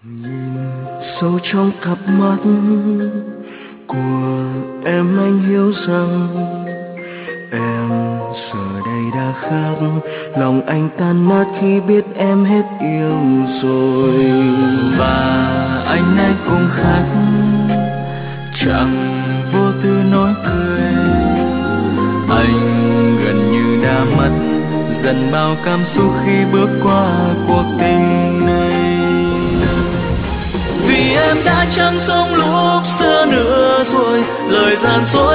Nhìn sâu trong cặp mắt của em, anh hiểu rằng em giờ đây đã khác. Lòng anh tan nát khi biết em hết yêu rồi. Và anh cũng khác, chẳng vô tư nói cười. Anh gần như đã mất dần bao cảm xúc khi bước qua cuộc tình này. Vì em đã chẳng sống lúc xưa nữa thôi, lời gian dối